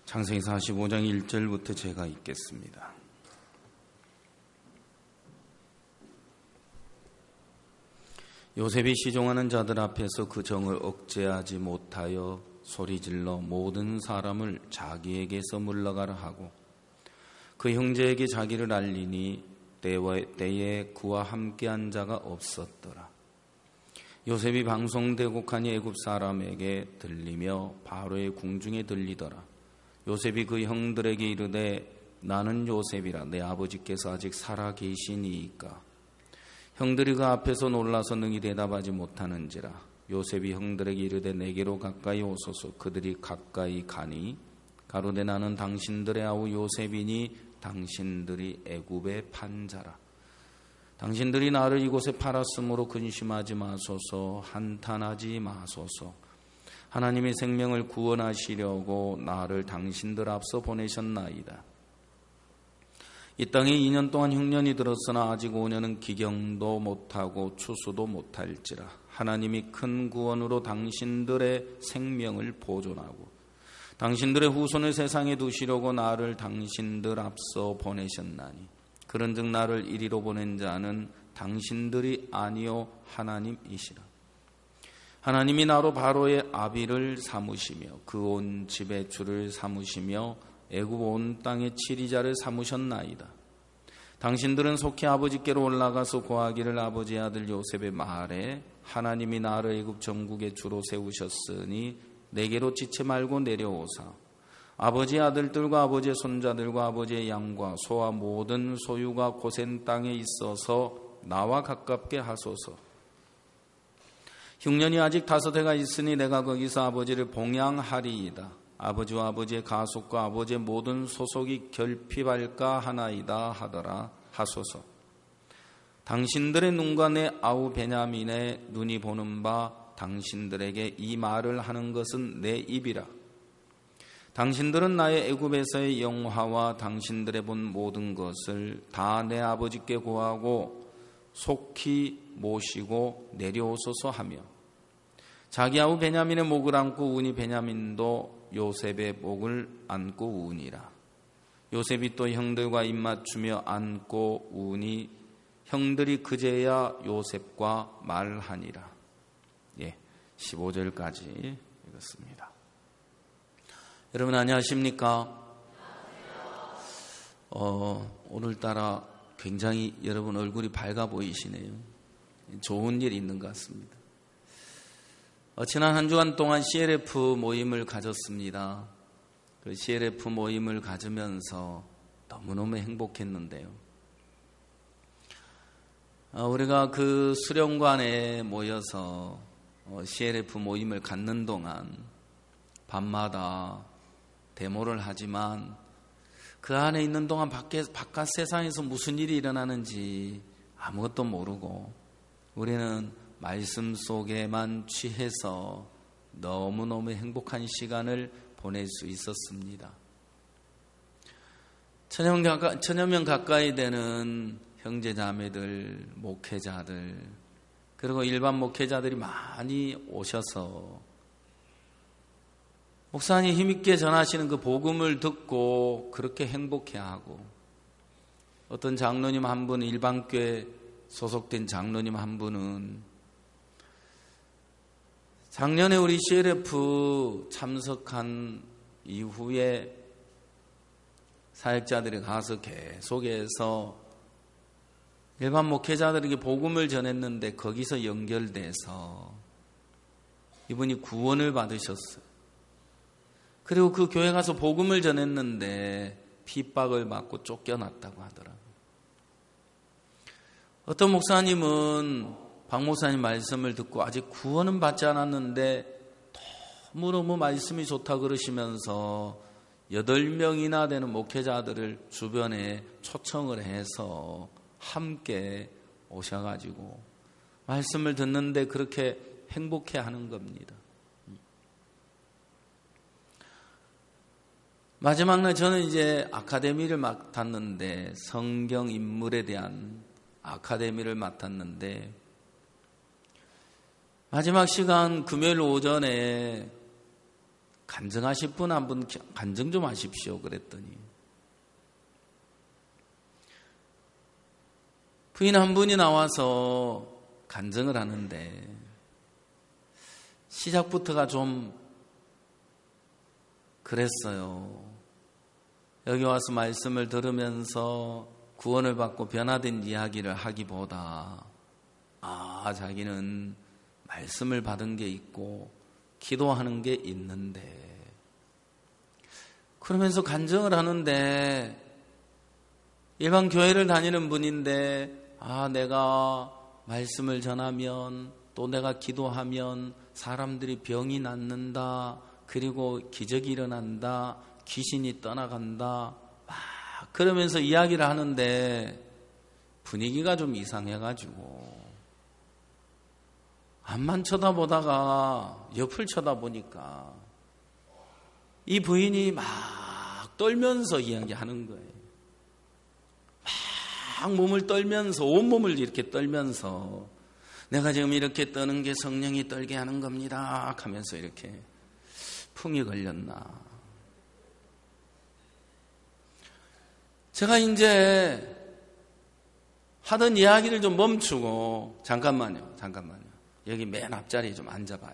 창세기 45장 1절부터 제가 읽겠습니다. 요셉이 시종하는 자들 앞에서 그 정을 억제하지 못하여 소리질러 모든 사람을 자기에게서 물러가라 하고 그 형제에게 자기를 알리니 때에 그와 함께한 자가 없었더라. 요셉이 방송되곡하니 애굽 사람에게 들리며 바로의 궁중에 들리더라. 요셉이 그 형들에게 이르되 나는 요셉이라 내 아버지께서 아직 살아 계시니이까. 형들이 그 앞에서 놀라서 능히 대답하지 못하는지라. 요셉이 형들에게 이르되 내게로 가까이 오소서. 그들이 가까이 가니 가로되 나는 당신들의 아우 요셉이니 당신들이 애굽의 판자라. 당신들이 나를 이곳에 팔았으므로 근심하지 마소서. 한탄하지 마소서. 하나님의 생명을 구원하시려고 나를 당신들 앞서 보내셨나이다. 이 땅에 2년 동안 흉년이 들었으나 아직 5년은 기경도 못하고 추수도 못할지라. 하나님이 큰 구원으로 당신들의 생명을 보존하고 당신들의 후손을 세상에 두시려고 나를 당신들 앞서 보내셨나니 그런즉 나를 이리로 보낸 자는 당신들이 아니요 하나님이시라. 하나님이 나로 바로의 아비를 삼으시며 그 온 집의 주를 삼으시며 애굽 온 땅의 치리자를 삼으셨나이다. 당신들은 속히 아버지께로 올라가서 고하기를 아버지의 아들 요셉의 말에 하나님이 나를 애굽 전국의 주로 세우셨으니 내게로 지체 말고 내려오사 아버지의 아들들과 아버지의 손자들과 아버지의 양과 소와 모든 소유가 고센 땅에 있어서 나와 가깝게 하소서. 흉년이 아직 5해가 있으니 내가 거기서 아버지를 봉양하리이다. 아버지와 아버지의 가속과 아버지의 모든 소속이 결핍할까 하나이다 하더라 하소서. 당신들의 눈과 내 아우 베냐민의 눈이 보는 바 당신들에게 이 말을 하는 것은 내 입이라. 당신들은 나의 애굽에서의 영화와 당신들의 본 모든 것을 다 내 아버지께 고하고 속히 모시고 내려오소서 하며 자기 아우 베냐민의 목을 안고 우니 베냐민도 요셉의 목을 안고 우니라. 요셉이 또 형들과 입맞추며 안고 우니 형들이 그제야 요셉과 말하니라. 15절까지 읽었습니다. 여러분 안녕하십니까? 오늘따라 굉장히 여러분 얼굴이 밝아 보이시네요. 좋은 일이 있는 것 같습니다. 지난 한 주간 동안 CLF 모임을 가졌습니다. 그 CLF 모임을 가지면서 너무너무 행복했는데요. 우리가 그 수련관에 모여서 CLF 모임을 갖는 동안 밤마다 데모를 하지만 그 안에 있는 동안 바깥 세상에서 무슨 일이 일어나는지 아무것도 모르고 우리는 말씀 속에만 취해서 너무너무 행복한 시간을 보낼 수 있었습니다. 천여 명 가까이 되는 형제자매들, 목회자들, 그리고 일반 목회자들이 많이 오셔서 목사님 힘있게 전하시는 그 복음을 듣고 그렇게 행복해하고 어떤 장로님 한 분, 일반교회 소속된 장로님 한 분은 작년에 우리 CLF 참석한 이후에 사역자들이 가서 계속해서 일반 목회자들에게 복음을 전했는데 거기서 연결돼서 이분이 구원을 받으셨어요. 그리고 그 교회 가서 복음을 전했는데 핍박을 받고 쫓겨났다고 하더라고요. 어떤 목사님은 박 목사님 말씀을 듣고 아직 구원은 받지 않았는데 너무너무 말씀이 좋다 그러시면서 8명이나 되는 목회자들을 주변에 초청을 해서 함께 오셔가지고 말씀을 듣는데 그렇게 행복해하는 겁니다. 마지막 날 저는 이제 아카데미를 맡았는데 성경 인물에 대한 아카데미를 맡았는데 마지막 시간 금요일 오전에 간증하실 분 한 분 간증 좀 하십시오. 그랬더니 부인 한 분이 나와서 간증을 하는데 시작부터가 좀 그랬어요. 여기 와서 말씀을 들으면서 구원을 받고 변화된 이야기를 하기보다 자기는 말씀을 받은 게 있고 기도하는 게 있는데, 그러면서 간증을 하는데 일반 교회를 다니는 분인데 내가 말씀을 전하면 또 내가 기도하면 사람들이 병이 낫는다, 그리고 기적이 일어난다, 귀신이 떠나간다, 그러면서 이야기를 하는데 분위기가 좀 이상해가지고 앞만 쳐다보다가 옆을 쳐다보니까 이 부인이 막 떨면서 이야기하는 거예요. 막 몸을 떨면서, 온몸을 이렇게 떨면서 내가 지금 이렇게 떠는 게 성령이 떨게 하는 겁니다 하면서 이렇게 풍이 걸렸나. 제가 이제 하던 이야기를 좀 멈추고 잠깐만요. 여기 맨 앞자리에 좀 앉아봐요.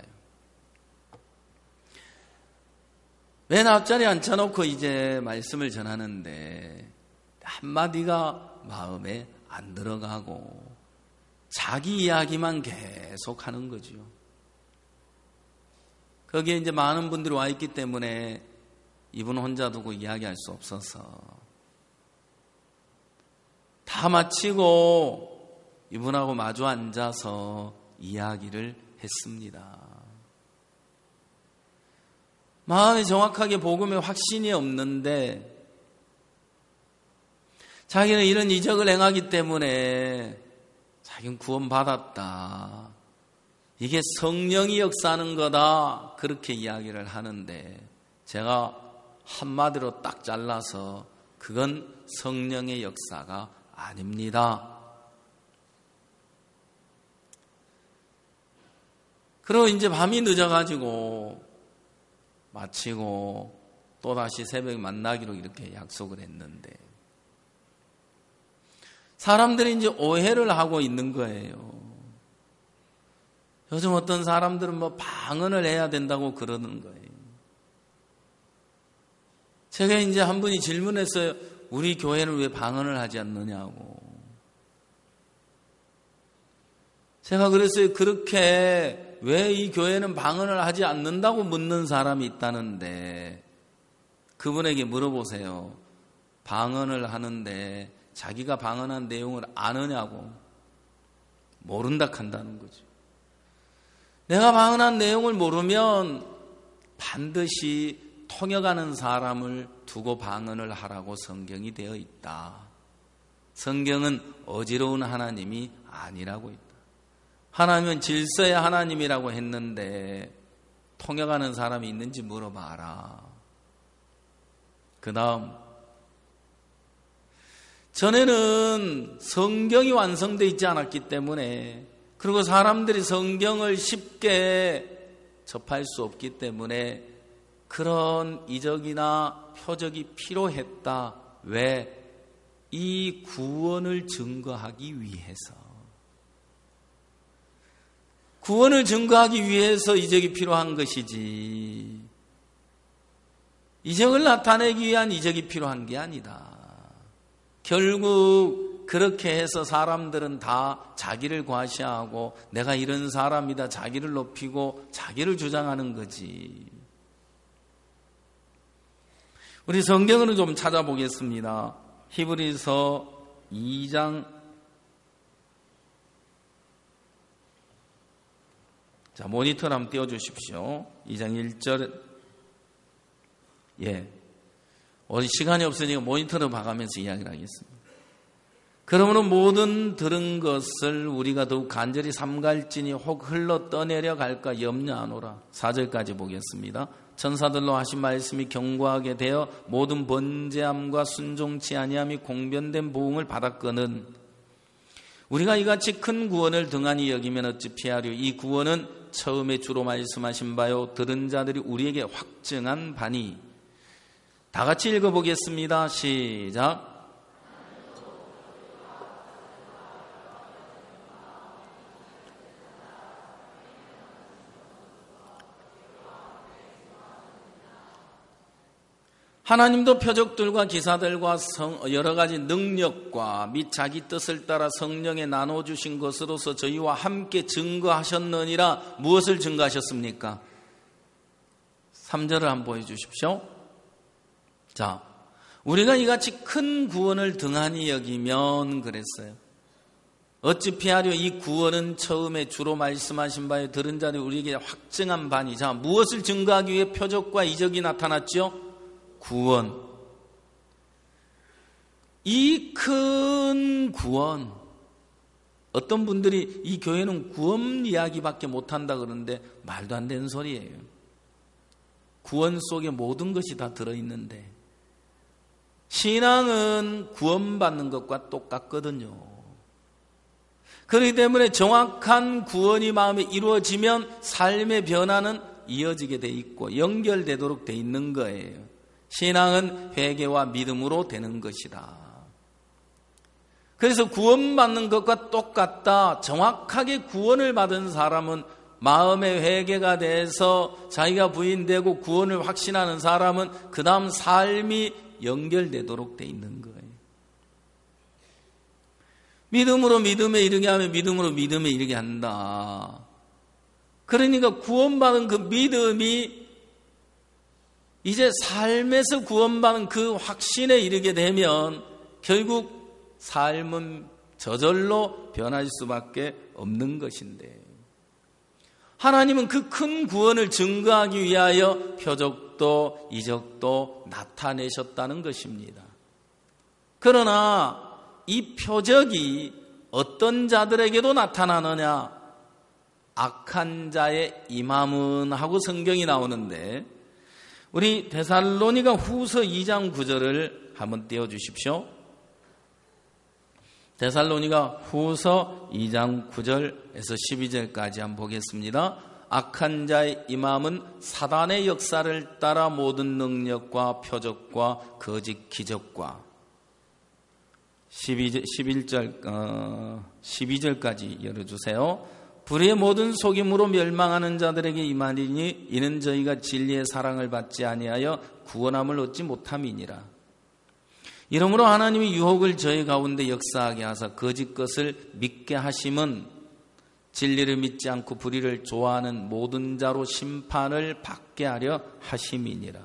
맨 앞자리에 앉혀놓고 이제 말씀을 전하는데 한마디가 마음에 안 들어가고 자기 이야기만 계속 하는 거죠. 거기에 이제 많은 분들이 와 있기 때문에 이분 혼자 두고 이야기할 수 없어서 다 마치고 이분하고 마주 앉아서 이야기를 했습니다. 마음에 정확하게 복음에 확신이 없는데 자기는 이런 이적을 행하기 때문에 자기는 구원받았다, 이게 성령이 역사하는 거다, 그렇게 이야기를 하는데 제가 한마디로 딱 잘라서 그건 성령의 역사가 아닙니다. 그리고 이제 밤이 늦어가지고 마치고 또다시 새벽에 만나기로 이렇게 약속을 했는데 사람들이 이제 오해를 하고 있는 거예요. 요즘 어떤 사람들은 방언을 해야 된다고 그러는 거예요. 제가 이제 한 분이 질문했어요. 우리 교회는 왜 방언을 하지 않느냐고. 제가 그랬어요. 그렇게 왜 이 교회는 방언을 하지 않는다고 묻는 사람이 있다는데 그분에게 물어보세요. 방언을 하는데 자기가 방언한 내용을 아느냐고. 모른다 한다는 거죠. 내가 방언한 내용을 모르면 반드시 통역하는 사람을 두고 방언을 하라고 성경이 되어 있다. 성경은 어지러운 하나님이 아니라고 있다. 하나님은 질서의 하나님이라고 했는데 통역하는 사람이 있는지 물어봐라. 그 다음, 전에는 성경이 완성되어 있지 않았기 때문에, 그리고 사람들이 성경을 쉽게 접할 수 없기 때문에 그런 이적이나 표적이 필요했다. 왜? 이 구원을 증거하기 위해서. 구원을 증거하기 위해서 이적이 필요한 것이지, 이적을 나타내기 위한 이적이 필요한 게 아니다. 결국 그렇게 해서 사람들은 다 자기를 과시하고 내가 이런 사람이다 자기를 높이고 자기를 주장하는 거지. 우리 성경을 좀 찾아보겠습니다. 히브리서 2장, 자, 모니터를 한번 띄워주십시오. 2장 1절. 오늘 시간이 없으니까 모니터를 봐가면서 이야기를 하겠습니다. 그러므로 모든 들은 것을 우리가 더욱 간절히 삼갈지니 혹 흘러 떠내려 갈까 염려하노라. 4절까지 보겠습니다. 천사들로 하신 말씀이 견고하게 되어 모든 번제함과 순종치 아니함이 공변된 보응을 받았거늘 우리가 이같이 큰 구원을 등한히 여기면 어찌 피하려. 이 구원은 처음에 주로 말씀하신 바요 들은 자들이 우리에게 확증한 바니. 다 같이 읽어보겠습니다. 시작. 하나님도 표적들과 기사들과 여러 가지 능력과 및 자기 뜻을 따라 성령에 나눠주신 것으로서 저희와 함께 증거하셨느니라. 무엇을 증거하셨습니까? 3절을 한번 보여주십시오. 자, 우리가 이같이 큰 구원을 등한히 여기면 그랬어요. 어찌 피하려 이 구원은 처음에 주로 말씀하신 바에 들은 자들이 우리에게 확증한 바니. 자, 무엇을 증거하기 위해 표적과 이적이 나타났죠? 구원. 이 큰 구원. 어떤 분들이 이 교회는 구원 이야기밖에 못한다 그러는데 말도 안 되는 소리예요. 구원 속에 모든 것이 다 들어있는데 신앙은 구원받는 것과 똑같거든요. 그렇기 때문에 정확한 구원이 마음에 이루어지면 삶의 변화는 이어지게 돼 있고 연결되도록 돼 있는 거예요. 신앙은 회개와 믿음으로 되는 것이다. 그래서 구원받는 것과 똑같다. 정확하게 구원을 받은 사람은 마음의 회개가 돼서 자기가 부인되고 구원을 확신하는 사람은 그 다음 삶이 연결되도록 돼 있는 거예요. 믿음으로 믿음에 이르게 하면 믿음으로 믿음에 이르게 한다. 그러니까 구원받은 그 믿음이 이제 삶에서 구원받은 그 확신에 이르게 되면 결국 삶은 저절로 변할 수밖에 없는 것인데 하나님은 그 큰 구원을 증거하기 위하여 표적도 이적도 나타내셨다는 것입니다. 그러나 이 표적이 어떤 자들에게도 나타나느냐? 악한 자의 임함은 하고 성경이 나오는데 우리 데살로니가 후서 2장 9절을 한번 띄워주십시오. 데살로니가 후서 2장 9절에서 12절까지 한번 보겠습니다. 악한 자의 임함은 사단의 역사를 따라 모든 능력과 표적과 거짓 기적과 12절까지 열어주세요. 불의의 모든 속임으로 멸망하는 자들에게 임하리니 이는 저희가 진리의 사랑을 받지 아니하여 구원함을 얻지 못함이니라. 이러므로 하나님이 유혹을 저희 가운데 역사하게 하사 거짓 것을 믿게 하심은 진리를 믿지 않고 불의를 좋아하는 모든 자로 심판을 받게 하려 하심이니라.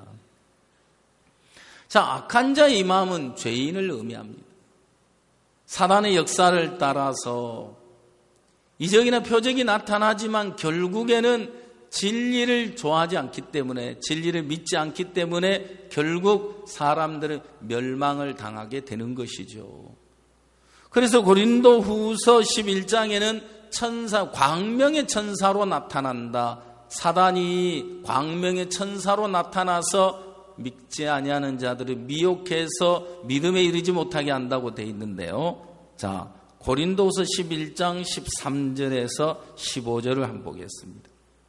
자, 악한 자의 임함은 죄인을 의미합니다. 사단의 역사를 따라서 이적이나 표적이 나타나지만 결국에는 진리를 좋아하지 않기 때문에 진리를 믿지 않기 때문에 결국 사람들은 멸망을 당하게 되는 것이죠. 그래서 고린도 후서 11장에는 광명의 천사로 나타난다. 사단이 광명의 천사로 나타나서 믿지 아니하는 자들을 미혹해서 믿음에 이르지 못하게 한다고 되어 있는데요. 자, 고린도후서 11장 13절에서 15절을 한번 보겠습니다.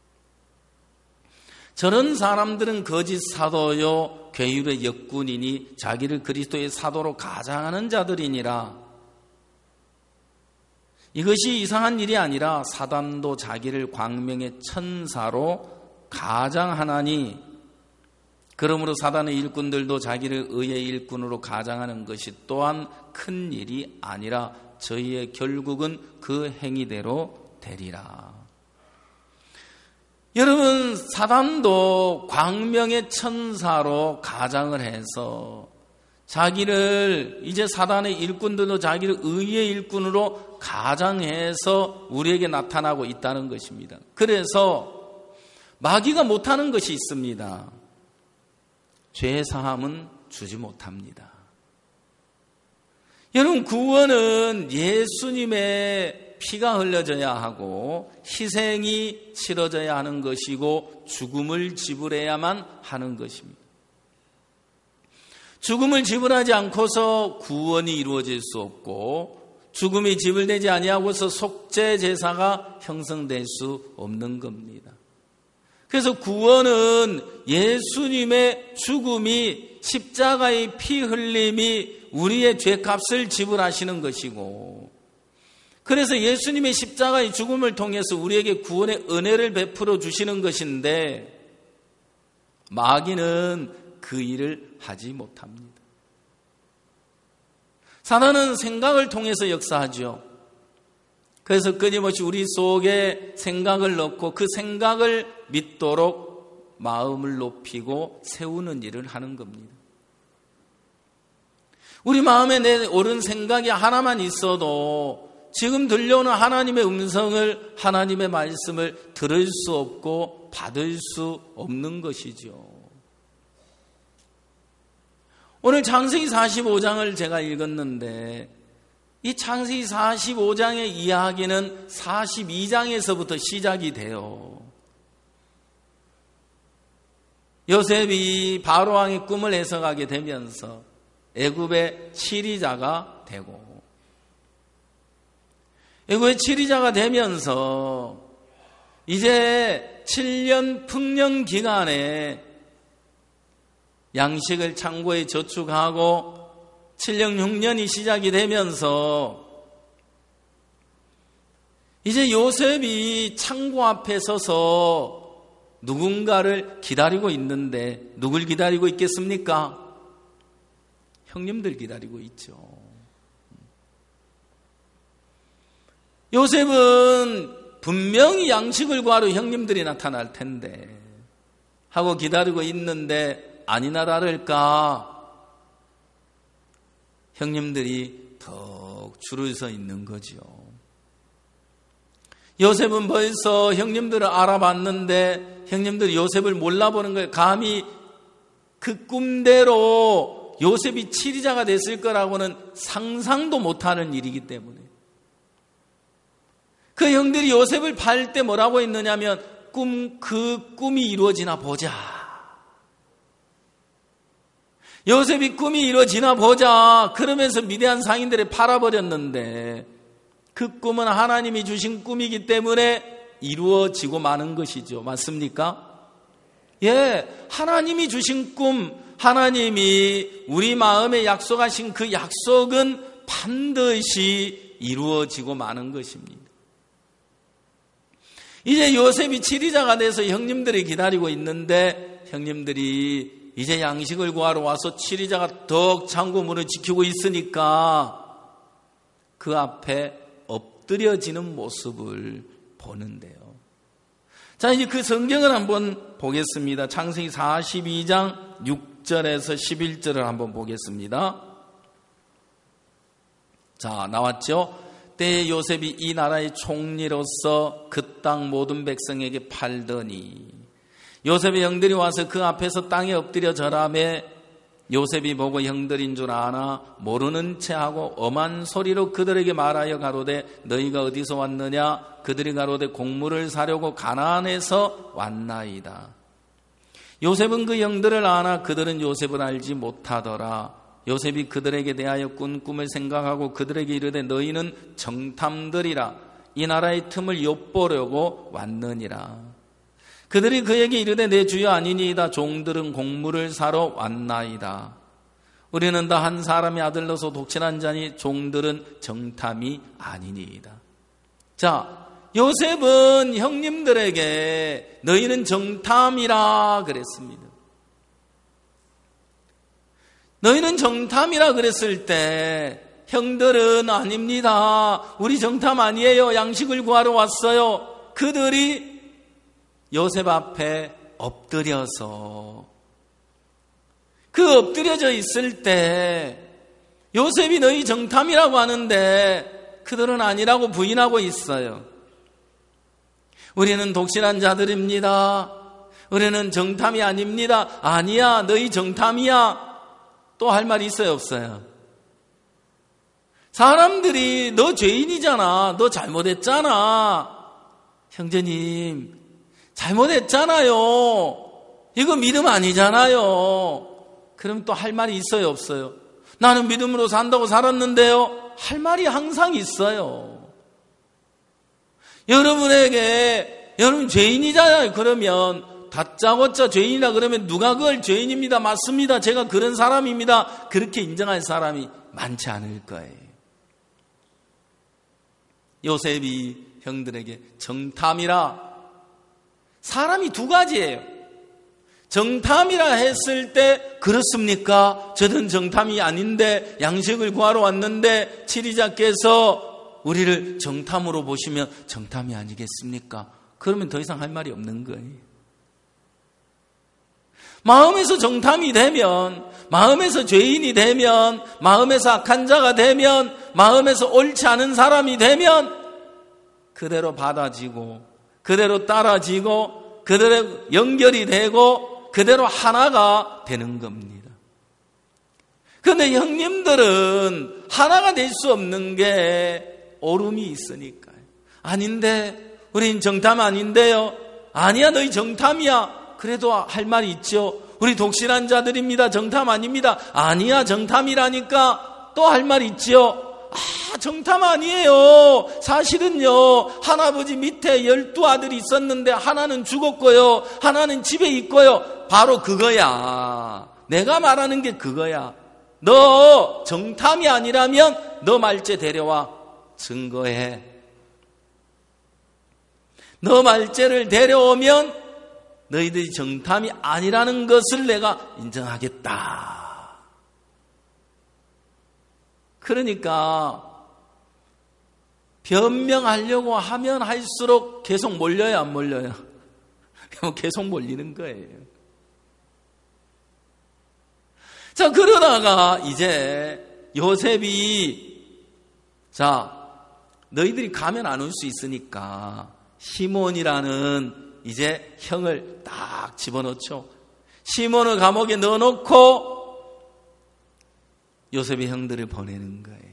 저런 사람들은 거짓 사도요 괴율의 역군이니 자기를 그리스도의 사도로 가장하는 자들이니라. 이것이 이상한 일이 아니라 사단도 자기를 광명의 천사로 가장하나니 그러므로 사단의 일꾼들도 자기를 의의 일꾼으로 가장하는 것이 또한 큰 일이 아니라 저희의 결국은 그 행위대로 되리라. 여러분, 사단도 광명의 천사로 가장을 해서 자기를 이제 사단의 일꾼들도 자기를 의의 일꾼으로 가장해서 우리에게 나타나고 있다는 것입니다. 그래서 마귀가 못하는 것이 있습니다. 죄 사함은 주지 못합니다. 여러분, 구원은 예수님의 피가 흘려져야 하고 희생이 치러져야 하는 것이고 죽음을 지불해야만 하는 것입니다. 죽음을 지불하지 않고서 구원이 이루어질 수 없고 죽음이 지불되지 아니하고서 속죄 제사가 형성될 수 없는 겁니다. 그래서 구원은 예수님의 죽음이, 십자가의 피 흘림이 우리의 죄값을 지불하시는 것이고, 그래서 예수님의 십자가의 죽음을 통해서 우리에게 구원의 은혜를 베풀어 주시는 것인데, 마귀는 그 일을 하지 못합니다. 사단은 생각을 통해서 역사하죠. 그래서 끊임없이 우리 속에 생각을 넣고 그 생각을 믿도록 마음을 높이고 세우는 일을 하는 겁니다. 우리 마음에 내 옳은 생각이 하나만 있어도 지금 들려오는 하나님의 음성을, 하나님의 말씀을 들을 수 없고 받을 수 없는 것이죠. 오늘 창세기 45장을 제가 읽었는데, 이 창세기 45장의 이야기는 42장에서부터 시작이 돼요. 요셉이 바로왕의 꿈을 해석하게 되면서 애굽의 치리자가 되고, 애굽의 치리자가 되면서 이제 7년 풍년 기간에 양식을 창고에 저축하고 7년 흉년이 시작이 되면서 이제 요셉이 창고 앞에 서서 누군가를 기다리고 있는데, 누굴 기다리고 있겠습니까? 형님들 기다리고 있죠. 요셉은 분명히 양식을 구하러 형님들이 나타날 텐데 하고 기다리고 있는데, 아니나 다를까 형님들이 더 줄을 서 있는 거죠. 요셉은 벌써 형님들을 알아봤는데 형님들이 요셉을 몰라보는 거예요. 감히 그 꿈대로 요셉이 치리자가 됐을 거라고는 상상도 못하는 일이기 때문에. 그 형들이 요셉을 팔 때 뭐라고 했느냐면, 그 꿈이 이루어지나 보자. 요셉이 꿈이 이루어지나 보자 그러면서 미디안 상인들을 팔아버렸는데, 그 꿈은 하나님이 주신 꿈이기 때문에 이루어지고 마는 것이죠. 맞습니까? 예, 하나님이 주신 꿈, 하나님이 우리 마음에 약속하신 그 약속은 반드시 이루어지고 마는 것입니다. 이제 요셉이 치리자가 돼서 형님들이 기다리고 있는데, 형님들이 이제 양식을 구하러 와서 치리자가 덕 창고 문을 지키고 있으니까 그 앞에 엎드려지는 모습을 보는데요. 자, 이제 그 성경을 한번 보겠습니다. 창세기 42장 6절에서 11절을 한번 보겠습니다. 자, 나왔죠? 때에 요셉이 이 나라의 총리로서 그 땅 모든 백성에게 팔더니, 요셉의 형들이 와서 그 앞에서 땅에 엎드려 절하매 요셉이 보고 형들인 줄 아나 모르는 체하고 엄한 소리로 그들에게 말하여 가로되 너희가 어디서 왔느냐? 그들이 가로되 곡물을 사려고 가나안에서 왔나이다. 요셉은 그 형들을 아나 그들은 요셉을 알지 못하더라. 요셉이 그들에게 대하여 꾼 꿈을 생각하고 그들에게 이르되 너희는 정탐들이라. 이 나라의 틈을 엿보려고 왔느니라. 그들이 그에게 이르되 내 주여 아니니이다. 종들은 곡물을 사러 왔나이다. 우리는 다 한 사람의 아들로서 독신한 자니 종들은 정탐이 아니니이다. 자, 요셉은 형님들에게 너희는 정탐이라 그랬습니다. 너희는 정탐이라 그랬을 때 형들은 아닙니다. 우리 정탐 아니에요. 양식을 구하러 왔어요. 그들이 요셉 앞에 엎드려서, 그 엎드려져 있을 때 요셉이 너희 정탐이라고 하는데 그들은 아니라고 부인하고 있어요. 우리는 독실한 자들입니다. 우리는 정탐이 아닙니다. 아니야, 너희 정탐이야. 또 할 말이 있어요, 없어요? 사람들이 너 죄인이잖아, 너 잘못했잖아, 형제님 잘못했잖아요, 이거 믿음 아니잖아요. 그럼 또 할 말이 있어요, 없어요? 나는 믿음으로 산다고 살았는데요. 할 말이 항상 있어요. 여러분 죄인이잖아요. 그러면 다짜고짜 죄인이라 그러면 누가 그걸 죄인입니다, 맞습니다, 제가 그런 사람입니다, 그렇게 인정할 사람이 많지 않을 거예요. 요셉이 형들에게 정탐이라, 사람이 두 가지예요. 정탐이라 했을 때 그렇습니까? 저는 정탐이 아닌데 양식을 구하러 왔는데 치리자께서 우리를 정탐으로 보시면 정탐이 아니겠습니까? 그러면 더 이상 할 말이 없는 거예요. 마음에서 정탐이 되면, 마음에서 죄인이 되면, 마음에서 악한 자가 되면, 마음에서 옳지 않은 사람이 되면 그대로 받아지고, 그대로 따라지고, 그대로 연결이 되고, 그대로 하나가 되는 겁니다. 그런데 형님들은 하나가 될 수 없는 게 오름이 있으니까요. 아닌데, 우린 정탐 아닌데요. 아니야, 너희 정탐이야. 그래도 할 말이 있죠. 우리 독실한 자들입니다. 정탐 아닙니다. 아니야, 정탐이라니까. 또 할 말이 있죠. 정탐 아니에요. 사실은요, 할아버지 밑에 12아들이 있었는데 하나는 죽었고요, 하나는 집에 있고요. 바로 그거야. 내가 말하는 게 그거야. 너 정탐이 아니라면 너 말째 데려와 증거해. 너 말째를 데려오면 너희들이 정탐이 아니라는 것을 내가 인정하겠다. 그러니까 변명하려고 하면 할수록 계속 몰려요, 안 몰려요? 계속 몰리는 거예요. 자, 그러다가 이제 요셉이, 자, 너희들이 가면 안 올 수 있으니까 시몬이라는 이제 형을 딱 집어넣죠. 시몬을 감옥에 넣어놓고 요셉의 형들을 보내는 거예요.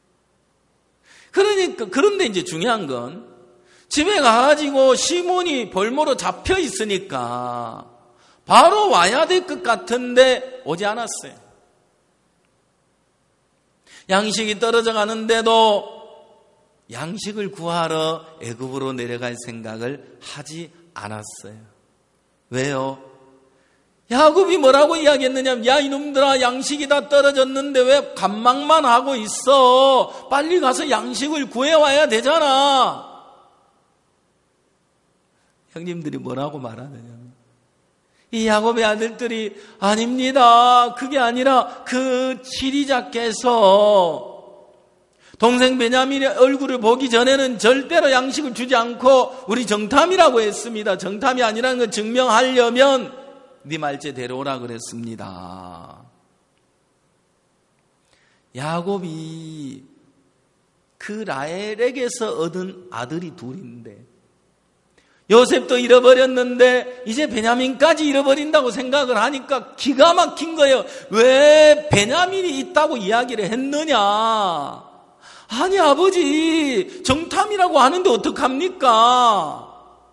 그런데 이제 중요한 건 집에 가가지고 시몬이 볼모로 잡혀 있으니까 바로 와야 될 것 같은데 오지 않았어요. 양식이 떨어져 가는데도 양식을 구하러 애굽으로 내려갈 생각을 하지 않았어요. 왜요? 야곱이 뭐라고 이야기했느냐? 야, 이놈들아, 양식이 다 떨어졌는데 왜 간망만 하고 있어? 빨리 가서 양식을 구해와야 되잖아. 형님들이 뭐라고 말하느냐? 이 야곱의 아들들이 아닙니다. 그게 아니라 그 치리자께서 동생 베냐민의 얼굴을 보기 전에는 절대로 양식을 주지 않고 우리 정탐이라고 했습니다. 정탐이 아니라는 걸 증명하려면 네 말째 데려오라 그랬습니다. 야곱이 그 라헬에게서 얻은 아들이 둘인데 요셉도 잃어버렸는데 이제 베냐민까지 잃어버린다고 생각을 하니까 기가 막힌 거예요. 왜 베냐민이 있다고 이야기를 했느냐? 아니, 아버지, 정탐이라고 하는데 어떡합니까?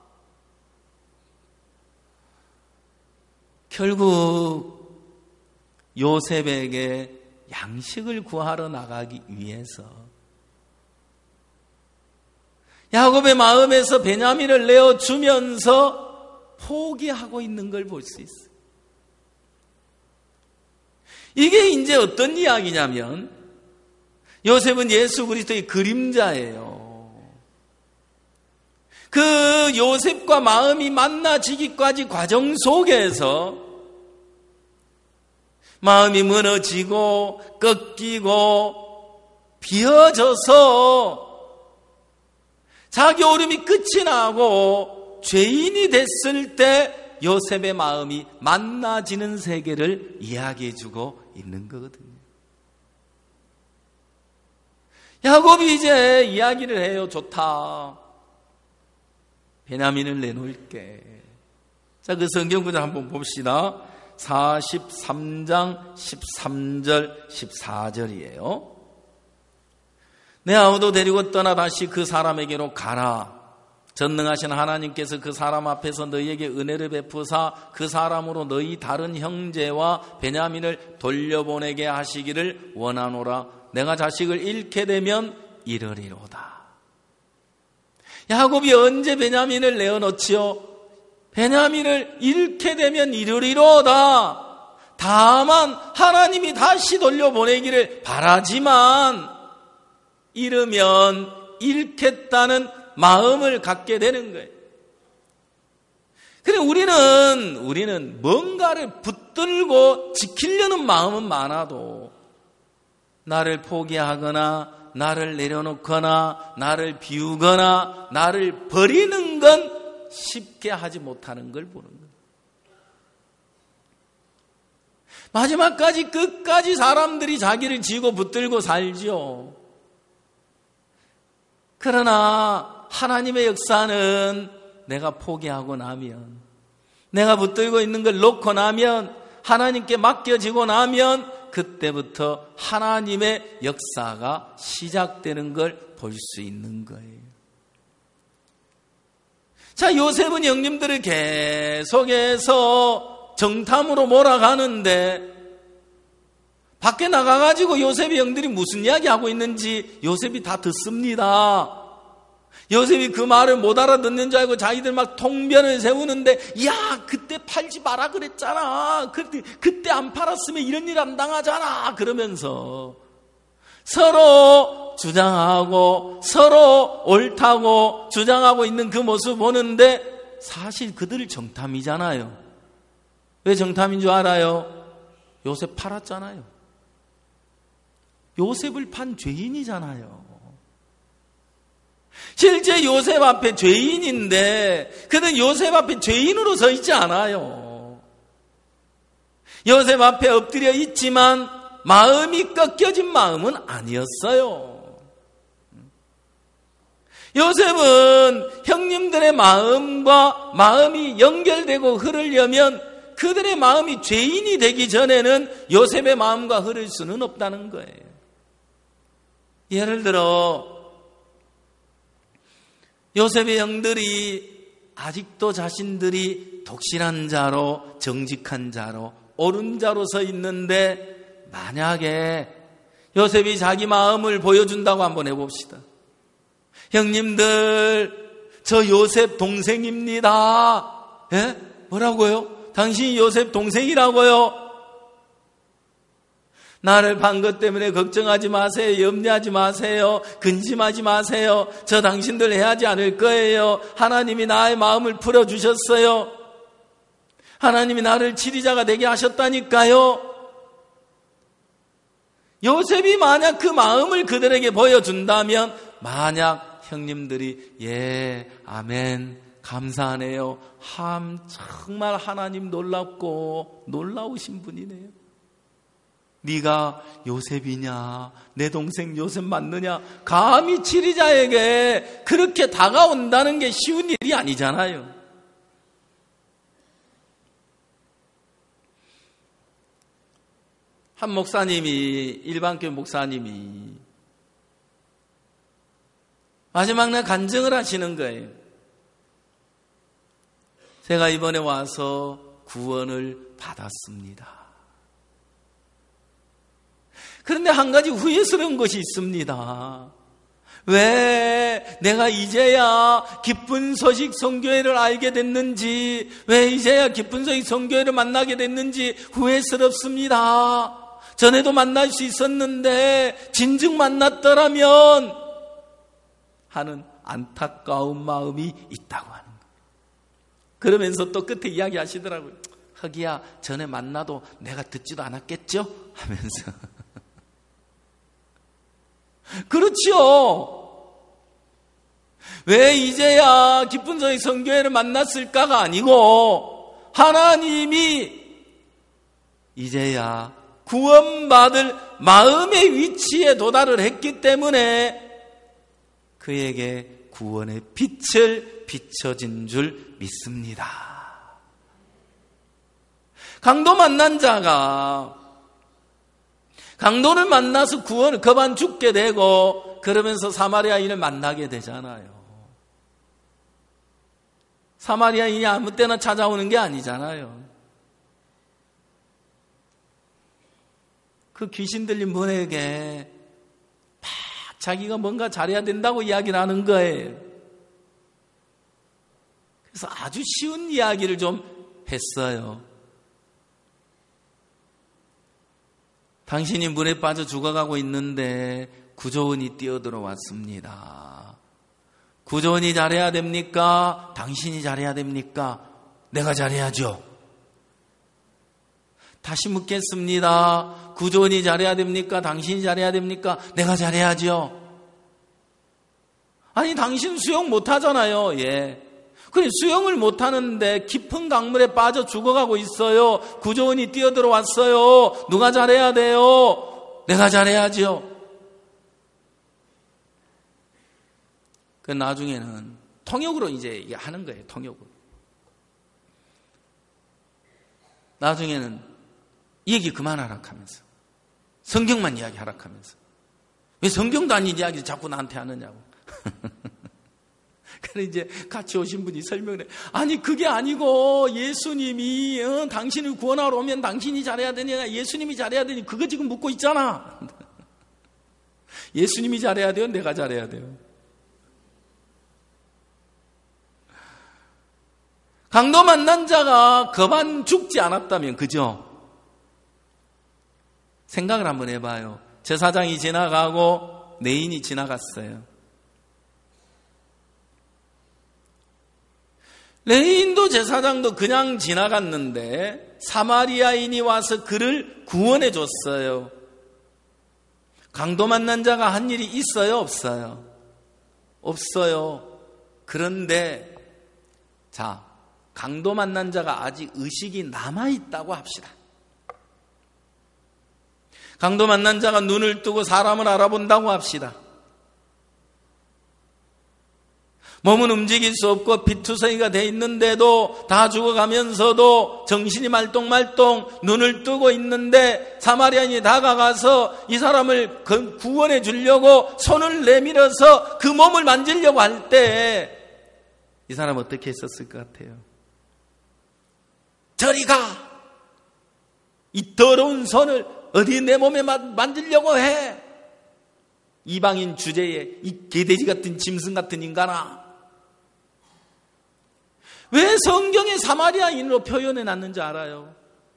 결국 요셉에게 양식을 구하러 나가기 위해서 야곱의 마음에서 베냐민을 내어주면서 포기하고 있는 걸 볼 수 있어요. 이게 이제 어떤 이야기냐면 요셉은 예수 그리스도의 그림자예요. 그 요셉과 마음이 만나지기까지 과정 속에서 마음이 무너지고 꺾이고 비어져서 자기 오름이 끝이 나고 죄인이 됐을 때 요셉의 마음이 만나지는 세계를 이야기해주고 있는 거거든요. 야곱이 이제 이야기를 해요. 좋다. 베냐민을 내놓을게. 자, 그 성경 구절 한번 봅시다. 43장 13절 14절이에요. 내 아우도 데리고 떠나 다시 그 사람에게로 가라. 전능하신 하나님께서 그 사람 앞에서 너희에게 은혜를 베푸사 그 사람으로 너희 다른 형제와 베냐민을 돌려보내게 하시기를 원하노라. 내가 자식을 잃게 되면 이르리로다. 야곱이 언제 베냐민을 내어놓지요? 베냐민을 잃게 되면 이르리로다. 다만 하나님이 다시 돌려보내기를 바라지만 잃으면 잃겠다는 마음을 갖게 되는 거예요. 그래 우리는 뭔가를 붙들고 지키려는 마음은 많아도 나를 포기하거나 나를 내려놓거나 나를 비우거나 나를 버리는 건 쉽게 하지 못하는 걸 보는 거예요. 마지막까지 끝까지 사람들이 자기를 쥐고 붙들고 살지요. 그러나 하나님의 역사는 내가 포기하고 나면, 내가 붙들고 있는 걸 놓고 나면, 하나님께 맡겨지고 나면 그때부터 하나님의 역사가 시작되는 걸 볼 수 있는 거예요. 자, 요셉은 형님들을 계속해서 정탐으로 몰아가는데 밖에 나가가지고 요셉의 형들이 무슨 이야기하고 있는지 요셉이 다 듣습니다. 요셉이 그 말을 못 알아듣는 줄 알고 자기들 막 통변을 세우는데, 야, 그때 팔지 마라 그랬잖아. 그때 안 팔았으면 이런 일 안 당하잖아. 그러면서 서로 주장하고 서로 옳다고 주장하고 있는 그 모습 보는데 사실 그들 정탐이잖아요. 왜 정탐인 줄 알아요? 요셉 팔았잖아요. 요셉을 판 죄인이잖아요. 실제 요셉 앞에 죄인인데 그는 요셉 앞에 죄인으로 서 있지 않아요. 요셉 앞에 엎드려 있지만 마음이 꺾여진 마음은 아니었어요. 요셉은 형님들의 마음과 마음이 연결되고 흐르려면 그들의 마음이 죄인이 되기 전에는 요셉의 마음과 흐를 수는 없다는 거예요. 예를 들어 요셉의 형들이 아직도 자신들이 독실한 자로, 정직한 자로, 옳은 자로 서 있는데 만약에 요셉이 자기 마음을 보여준다고 한번 해봅시다. 형님들, 저 요셉 동생입니다. 예? 뭐라고요? 당신이 요셉 동생이라고요? 나를 판 것 때문에 걱정하지 마세요. 염려하지 마세요. 근심하지 마세요. 저 당신들 해하지 않을 거예요. 하나님이 나의 마음을 풀어주셨어요. 하나님이 나를 치리자가 되게 하셨다니까요. 요셉이 만약 그 마음을 그들에게 보여준다면 만약 형님들이 예, 아멘, 감사하네요. 정말 하나님 놀랍고 놀라우신 분이네요. 네가 요셉이냐? 내 동생 요셉 맞느냐? 감히 치리자에게 그렇게 다가온다는 게 쉬운 일이 아니잖아요. 한 목사님이, 일반교회 목사님이 마지막 날 간증을 하시는 거예요. 제가 이번에 와서 구원을 받았습니다. 그런데 한 가지 후회스러운 것이 있습니다. 왜 내가 이제야 기쁜 소식 선교회를 알게 됐는지, 왜 이제야 기쁜 소식 선교회를 만나게 됐는지 후회스럽습니다. 전에도 만날 수 있었는데 진즉 만났더라면 하는 안타까운 마음이 있다고 하는 거예요. 그러면서 또 끝에 이야기하시더라고요. 허기야, 전에 만나도 내가 듣지도 않았겠죠? 하면서 그렇죠. 왜 이제야 기쁜 소식 선교회를 만났을까가 아니고 하나님이 이제야 구원받을 마음의 위치에 도달을 했기 때문에 그에게 구원의 빛을 비춰진 줄 믿습니다. 강도 만난 자가 강도를 만나서 구원을 그만 죽게 되고 그러면서 사마리아인을 만나게 되잖아요. 사마리아인이 아무 때나 찾아오는 게 아니잖아요. 그 귀신 들린 분에게 막 자기가 뭔가 잘해야 된다고 이야기를 하는 거예요. 그래서 아주 쉬운 이야기를 좀 했어요. 당신이 물에 빠져 죽어가고 있는데 구조원이 뛰어들어왔습니다. 구조원이 잘해야 됩니까? 당신이 잘해야 됩니까? 내가 잘해야죠. 다시 묻겠습니다. 구조원이 잘해야 됩니까? 당신이 잘해야 됩니까? 내가 잘해야죠. 아니, 당신 수영 못하잖아요. 예. 그래, 수영을 못하는데 깊은 강물에 빠져 죽어가고 있어요. 구조원이 뛰어들어왔어요. 누가 잘해야 돼요? 내가 잘해야죠. 그 나중에는 통역으로 이제 하는 거예요. 통역으로. 나중에는 얘기 그만하라 하면서 성경만 이야기하라 하면서 왜 성경도 아닌 이야기를 자꾸 나한테 하느냐고. 그래 이제 같이 오신 분이 설명을 해. 아니 그게 아니고 예수님이 당신을 구원하러 오면 당신이 잘해야 되냐, 예수님이 잘해야 되냐, 그거 지금 묻고 있잖아. 예수님이 잘해야 돼요? 내가 잘해야 돼요? 강도 만난 자가 그만 죽지 않았다면, 그죠? 생각을 한번 해봐요. 제사장이 지나가고 레인이 지나갔어요. 레인도 제사장도 그냥 지나갔는데 사마리아인이 와서 그를 구원해 줬어요. 강도 만난 자가 한 일이 있어요? 없어요? 없어요. 그런데 자, 강도 만난 자가 아직 의식이 남아있다고 합시다. 강도 만난 자가 눈을 뜨고 사람을 알아본다고 합시다. 몸은 움직일 수 없고 피투성이가 돼 있는데도 다 죽어가면서도 정신이 말똥말똥 눈을 뜨고 있는데 사마리아인이 다가가서 이 사람을 구원해 주려고 손을 내밀어서 그 몸을 만지려고 할 때 이 사람 어떻게 했었을 것 같아요? 저리 가! 이 더러운 손을 어디 내 몸에 만지려고 해? 이방인 주제에 이 개돼지 같은 짐승 같은 인간아! 왜 성경에 사마리아인으로 표현해 놨는지 알아요?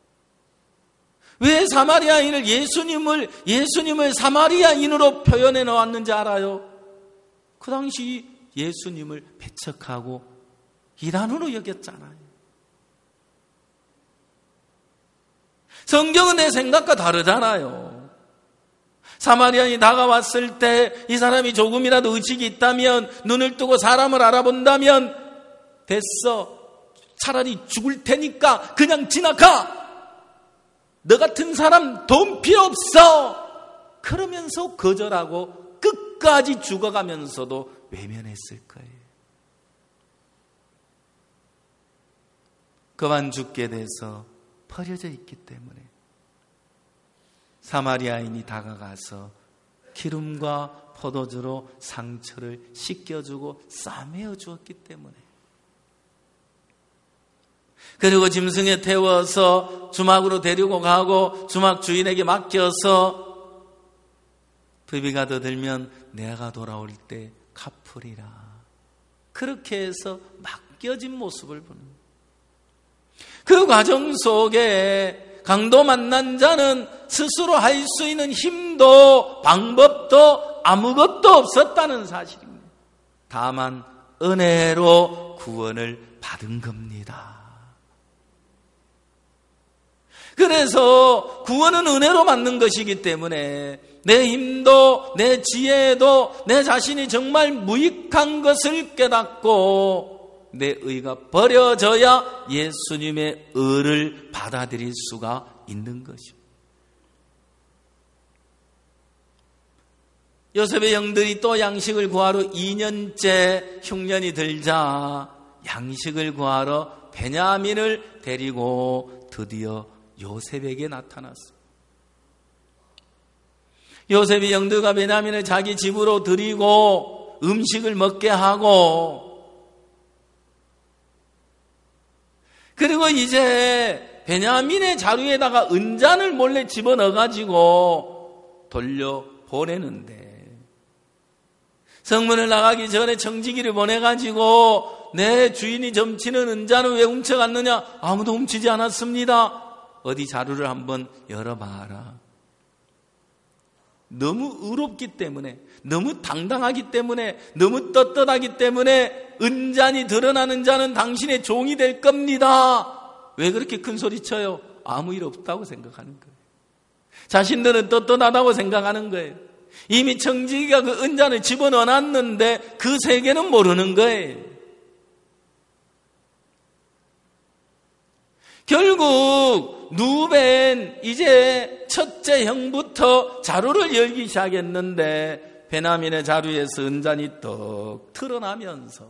왜 사마리아인을 예수님을 사마리아인으로 표현해 놓았는지 알아요? 그 당시 예수님을 배척하고 이단으로 여겼잖아요. 성경은 내 생각과 다르잖아요. 사마리아인이 다가왔을 때 이 사람이 조금이라도 의식이 있다면, 눈을 뜨고 사람을 알아본다면, 됐어. 차라리 죽을 테니까 그냥 지나가. 너 같은 사람 돈 필요 없어. 그러면서 거절하고 끝까지 죽어가면서도 외면했을 거예요. 그만 죽게 돼서 버려져 있기 때문에 사마리아인이 다가가서 기름과 포도주로 상처를 씻겨주고 싸매어 주었기 때문에, 그리고 짐승에 태워서 주막으로 데리고 가고 주막 주인에게 맡겨서 더비가 더 들면 내가 돌아올 때 갚으리라. 그렇게 해서 맡겨진 모습을 보는 거예요. 그 과정 속에 강도 만난 자는 스스로 할 수 있는 힘도 방법도 아무것도 없었다는 사실입니다. 다만 은혜로 구원을 받은 겁니다. 그래서 구원은 은혜로 받는 것이기 때문에 내 힘도 내 지혜도 내 자신이 정말 무익한 것을 깨닫고 내 의가 버려져야 예수님의 의를 받아들일 수가 있는 것입니다. 요셉의 형들이 또 양식을 구하러 2년째 흉년이 들자 양식을 구하러 베냐민을 데리고 드디어 요셉에게 나타났습니다. 요셉이 형들과 베냐민을 자기 집으로 들이고 음식을 먹게 하고 그리고 이제 베냐민의 자루에다가 은잔을 몰래 집어넣어가지고 돌려보내는데, 성문을 나가기 전에 청지기를 보내가지고 내 주인이 점치는 은잔을 왜 훔쳐갔느냐? 아무도 훔치지 않았습니다. 어디 자루를 한번 열어봐라. 너무 의롭기 때문에, 너무 당당하기 때문에, 너무 떳떳하기 때문에 은잔이 드러나는 자는 당신의 종이 될 겁니다. 왜 그렇게 큰 소리 쳐요? 아무 일 없다고 생각하는 거예요. 자신들은 떳떳하다고 생각하는 거예요. 이미 청지기가 그 은잔을 집어넣어놨는데 그 세계는 모르는 거예요. 결국 누벤 이제 첫째 형부터 자루를 열기 시작했는데 베냐민의 자루에서 은잔이 떡 드러나면서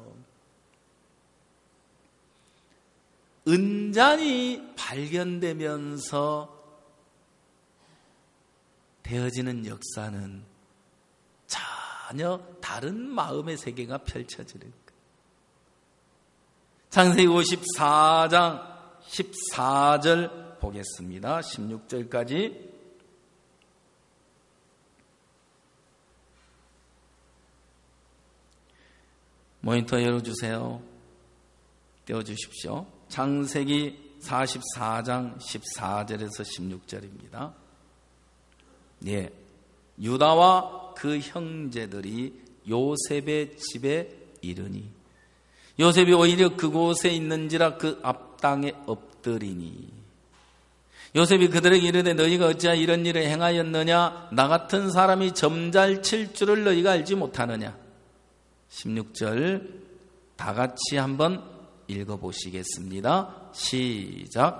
은잔이 발견되면서 되어지는 역사는 전혀 다른 마음의 세계가 펼쳐지는 거예요. 창세기 54장 14절 보겠습니다. 16절까지. 모니터 열어주세요. 띄워주십시오. 창세기 44장 14절에서 16절입니다. 예, 유다와 그 형제들이 요셉의 집에 이르니 요셉이 오히려 그곳에 있는지라 그 앞땅에 엎드리니 요셉이 그들에게 이르되 너희가 어찌하여 이런 일을 행하였느냐? 나 같은 사람이 점잘 칠 줄을 너희가 알지 못하느냐? 16절 다 같이 한번 읽어보시겠습니다. 시작.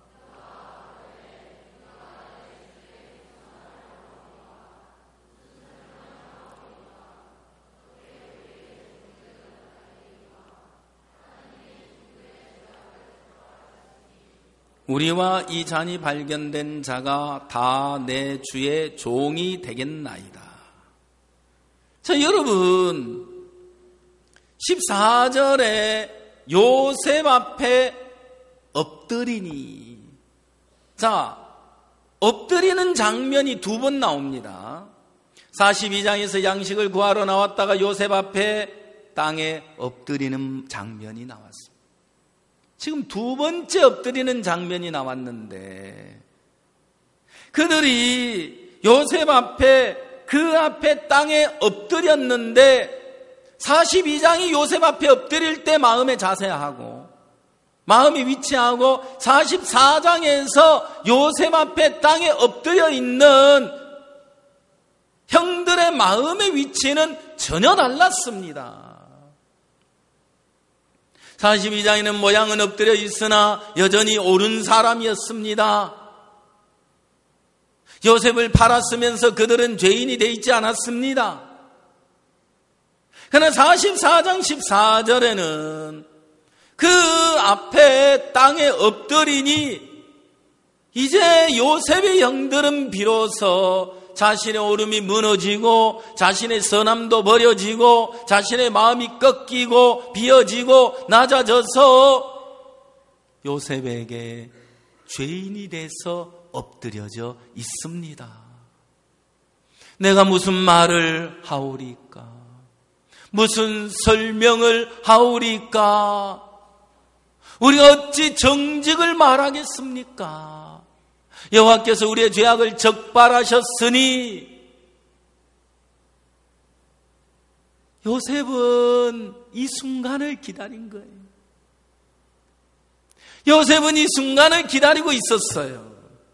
우리와 이 잔이 발견된 자가 다 내 주의 종이 되겠나이다. 자, 여러분 14절에 요셉 앞에 엎드리니, 자, 엎드리는 장면이 두 번 나옵니다. 42장에서 양식을 구하러 나왔다가 요셉 앞에 땅에 엎드리는 장면이 나왔습니다. 지금 두 번째 엎드리는 장면이 나왔는데 그들이 요셉 앞에 그 앞에 땅에 엎드렸는데 42장이 요셉 앞에 엎드릴 때 마음의 자세하고 마음이 위치하고 44장에서 요셉 앞에 땅에 엎드려 있는 형들의 마음의 위치는 전혀 달랐습니다. 42장에는 모양은 엎드려 있으나 여전히 옳은 사람이었습니다. 요셉을 팔았으면서 그들은 죄인이 되어 있지 않았습니다. 그러나 44장 14절에는 그 앞에 땅에 엎드리니 이제 요셉의 형들은 비로소 자신의 오름이 무너지고 자신의 선함도 버려지고 자신의 마음이 꺾이고 비어지고 낮아져서 요셉에게 죄인이 돼서 엎드려져 있습니다. 내가 무슨 말을 하오리까? 무슨 설명을 하오리까? 우리가 어찌 정직을 말하겠습니까? 여호와께서 우리의 죄악을 적발하셨으니 요셉은 이 순간을 기다린 거예요. 요셉은 이 순간을 기다리고 있었어요.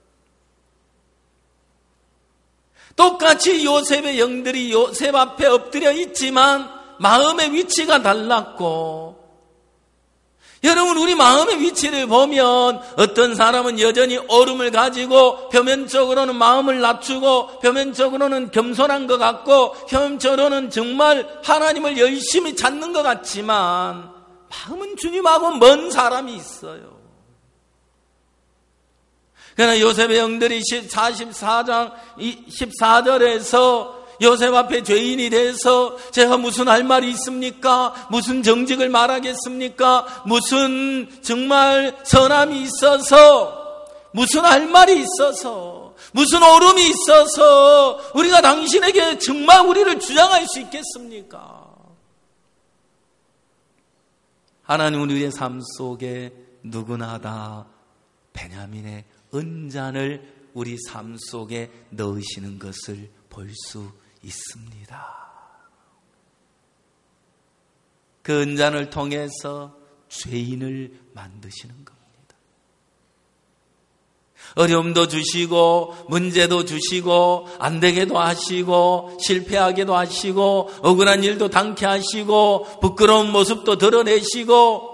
똑같이 요셉의 영들이 요셉 앞에 엎드려 있지만 마음의 위치가 달랐고, 여러분, 우리 마음의 위치를 보면 어떤 사람은 여전히 얼음을 가지고 표면적으로는 마음을 낮추고 표면적으로는 겸손한 것 같고 표면적으로는 정말 하나님을 열심히 찾는 것 같지만 마음은 주님하고 먼 사람이 있어요. 그러나 요셉의 영들이 44장 14절에서 요셉 앞에 죄인이 돼서 제가 무슨 할 말이 있습니까? 무슨 정직을 말하겠습니까? 무슨 정말 선함이 있어서, 무슨 할 말이 있어서, 무슨 옳음이 있어서 우리가 당신에게 정말 우리를 주장할 수 있겠습니까? 하나님은 우리의 삶 속에 누구나 다 베냐민의 은잔을 우리 삶 속에 넣으시는 것을 볼 수 있습니다. 그 은잔을 통해서 죄인을 만드시는 겁니다. 어려움도 주시고 문제도 주시고 안 되게도 하시고 실패하게도 하시고 억울한 일도 당케 하시고 부끄러운 모습도 드러내시고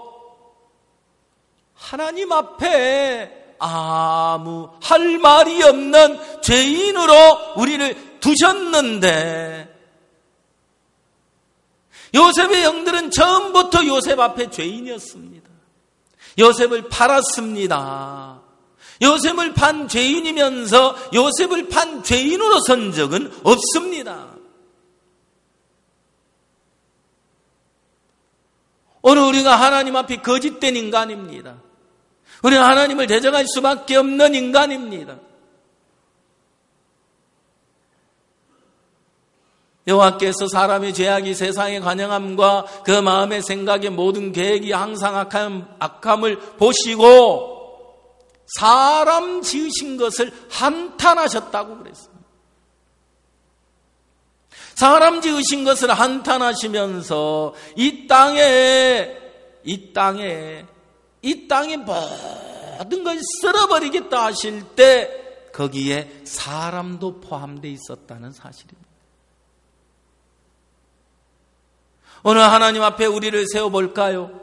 하나님 앞에 아무 할 말이 없는 죄인으로 우리를 두셨는데 요셉의 형들은 처음부터 요셉 앞에 죄인이었습니다. 요셉을 팔았습니다. 요셉을 판 죄인이면서 요셉을 판 죄인으로 선 적은 없습니다. 오늘 우리가 하나님 앞에 거짓된 인간입니다. 우리는 하나님을 대적할 수밖에 없는 인간입니다. 여호와께서 사람의 죄악이 세상에 관영함과 그 마음의 생각의 모든 계획이 항상 악함을 보시고 사람 지으신 것을 한탄하셨다고 그랬습니다. 사람 지으신 것을 한탄하시면서 이 땅에 모든 걸 쓸어버리겠다 하실 때 거기에 사람도 포함되어 있었다는 사실입니다. 오늘 하나님 앞에 우리를 세워볼까요?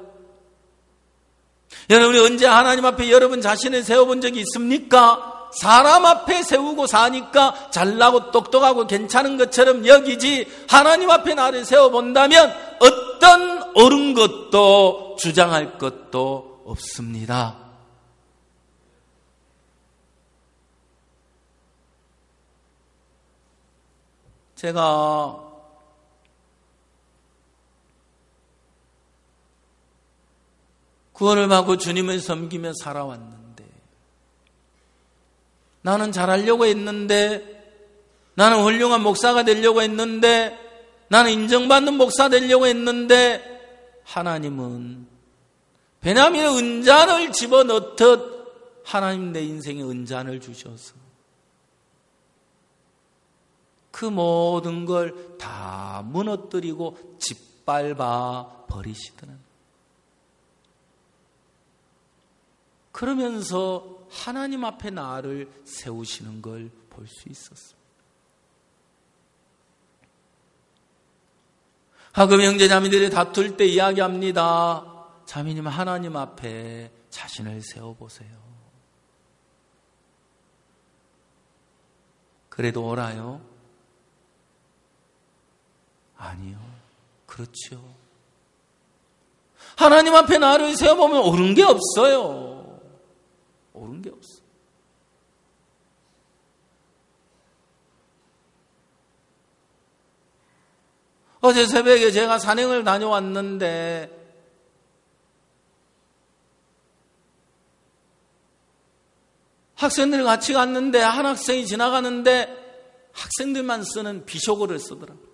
여러분이 언제 하나님 앞에 여러분 자신을 세워본 적이 있습니까? 사람 앞에 세우고 사니까 잘나고 똑똑하고 괜찮은 것처럼 여기지 하나님 앞에 나를 세워본다면 어떤 옳은 것도 주장할 것도 없습니다. 제가 구원을 받고 주님을 섬기며 살아왔는데 나는 잘하려고 했는데 나는 훌륭한 목사가 되려고 했는데 나는 인정받는 목사 되려고 했는데 하나님은 베냐민의 은잔을 집어넣듯 하나님 내 인생에 은잔을 주셔서 그 모든 걸 다 무너뜨리고 짓밟아 버리시더라고요. 그러면서 하나님 앞에 나를 세우시는 걸 볼 수 있었습니다. 가끔 형제 자매들이 다툴 때 이야기합니다. 자매님 하나님 앞에 자신을 세워보세요. 그래도 옳아요? 아니요. 그렇죠. 하나님 앞에 나를 세워보면 옳은 게 없어요. 옳은 게 없어. 어제 새벽에 제가 산행을 다녀왔는데 학생들 같이 갔는데 한 학생이 지나가는데 학생들만 쓰는 비속어를 쓰더라고요.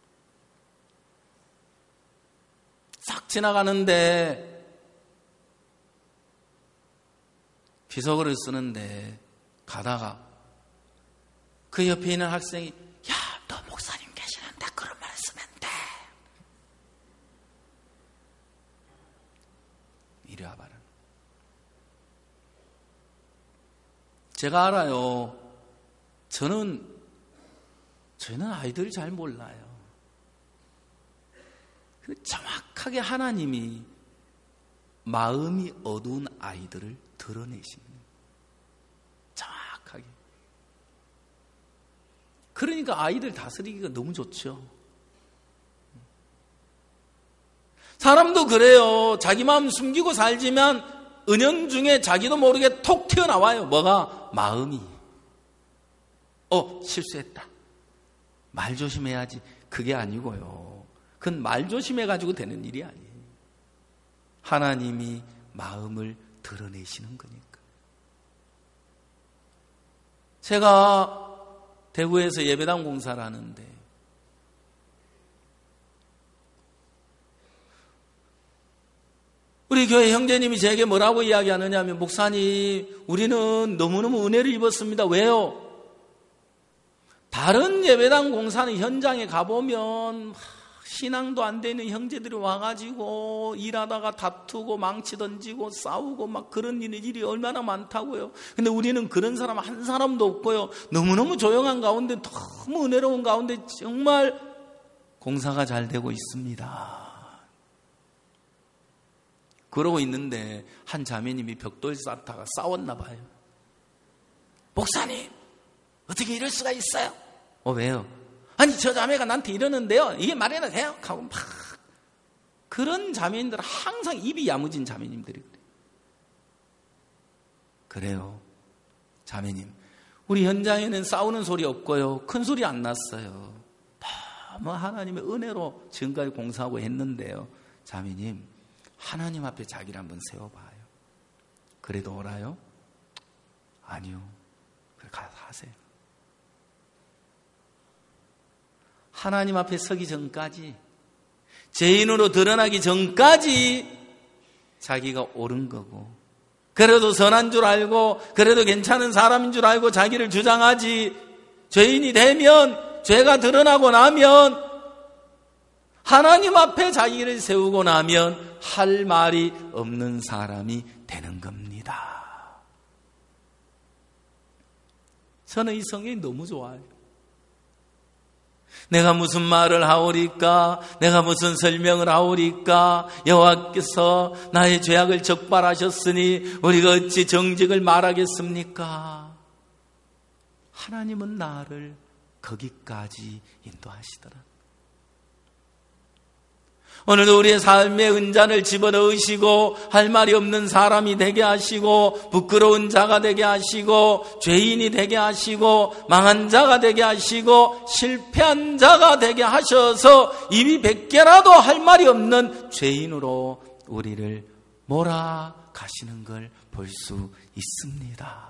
싹 지나가는데 비속어를 쓰는데 가다가 그 옆에 있는 학생이 야, 너 목사님 계시는데 그런 말 쓰면 돼. 이리 와봐라. 제가 알아요. 저는 아이들을 잘 몰라요. 정확하게 하나님이 마음이 어두운 아이들을 드러내시는 정확하게. 그러니까 아이들 다스리기가 너무 좋죠. 사람도 그래요. 자기 마음 숨기고 살지만 은연중에 자기도 모르게 톡 튀어나와요. 뭐가? 마음이 실수했다. 말 조심해야지. 그게 아니고요. 그건 말 조심해가지고 되는 일이 아니에요. 하나님이 마음을 드러내시는 거니까. 제가 대구에서 예배당 공사를 하는데 우리 교회 형제님이 제게 뭐라고 이야기하느냐 하면, 목사님, 우리는 너무너무 은혜를 입었습니다. 왜요? 다른 예배당 공사는 현장에 가보면 신앙도 안 되는 형제들이 와가지고 일하다가 다투고 망치 던지고 싸우고 막 그런 일이 얼마나 많다고요. 근데 우리는 그런 사람 한 사람도 없고요. 너무너무 조용한 가운데, 너무 은혜로운 가운데 정말 공사가 잘 되고 있습니다. 그러고 있는데 한 자매님이 벽돌 쌓다가 싸웠나 봐요. 목사님, 어떻게 이럴 수가 있어요? 왜요? 아니, 저 자매가 나한테 이러는데요, 이게 말이나 돼요? 하고 막. 그런 자매님들은 항상 입이 야무진 자매님들이 그래요. 자매님, 우리 현장에는 싸우는 소리 없고요, 큰 소리 안 났어요. 너무 하나님의 은혜로 지금까지 공사하고 했는데요. 자매님, 하나님 앞에 자기를 한번 세워봐요. 그래도 옳아요? 아니요. 그래, 가서 하세요. 하나님 앞에 서기 전까지, 죄인으로 드러나기 전까지 자기가 옳은 거고, 그래도 선한 줄 알고, 그래도 괜찮은 사람인 줄 알고 자기를 주장하지, 죄인이 되면, 죄가 드러나고 나면, 하나님 앞에 자기를 세우고 나면 할 말이 없는 사람이 되는 겁니다. 저는 이 성경이 너무 좋아요. 내가 무슨 말을 하오리까? 내가 무슨 설명을 하오리까? 여호와께서 나의 죄악을 적발하셨으니 우리가 어찌 정직을 말하겠습니까? 하나님은 나를 거기까지 인도하시더라. 오늘도 우리의 삶의 은잔을 집어넣으시고 할 말이 없는 사람이 되게 하시고 부끄러운 자가 되게 하시고 죄인이 되게 하시고 망한 자가 되게 하시고 실패한 자가 되게 하셔서 입이 100개라도 할 말이 없는 죄인으로 우리를 몰아가시는 걸 볼 수 있습니다.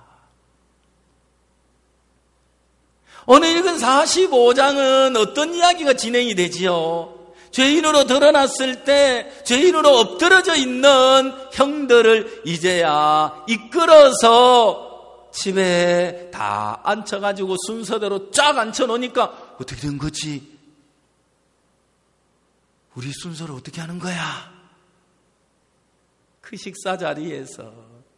오늘 읽은 45장은 어떤 이야기가 진행이 되지요? 죄인으로 드러났을 때 죄인으로 엎드러져 있는 형들을 이제야 이끌어서 집에 다 앉혀가지고 순서대로 쫙 앉혀놓으니까 어떻게 된 거지? 우리 순서를 어떻게 하는 거야? 그 식사 자리에서